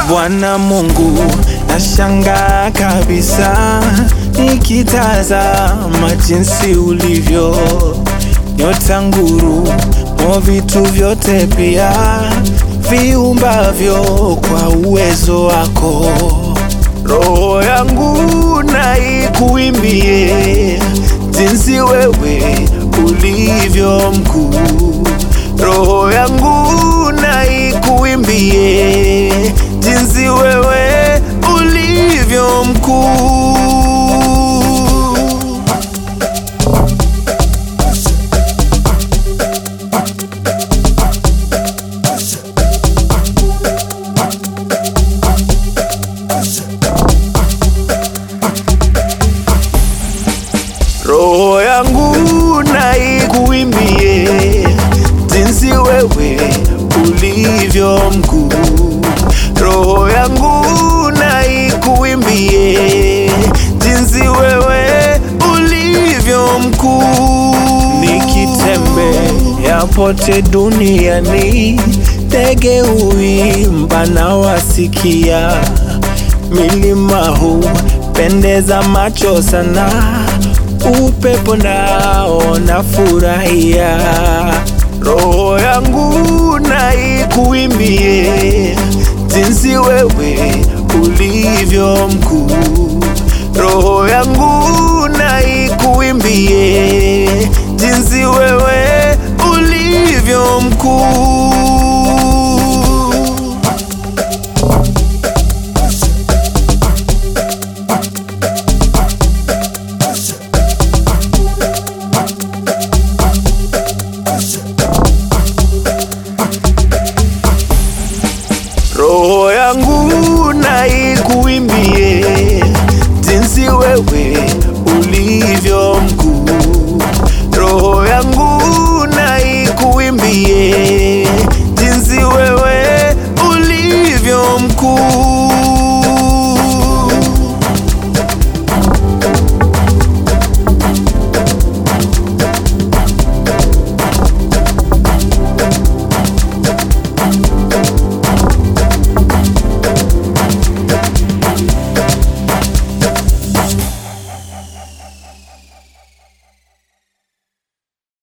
Bwana Mungu, nashangaa kabisa nikitazama jinsi ulivyo, nyota, nguru, mo vitu vyote pia viumbavyo kwa uwezo wako. Roho yangu na ikuimbie jinsi wewe ulivyo mkuu. Roho yangu na ikuimbie jinsi wewe ulivyo mkuu. Roho yangu na ikuimbie jinsi wewe ulivyo mkuu. Roho yangu na ikuimbie jinsi wewe ulivyo mkuu. Nikitembea pote duniani, ndege huimba na wasikia. Milima hupendeza macho sana, upepo nao nafurahia.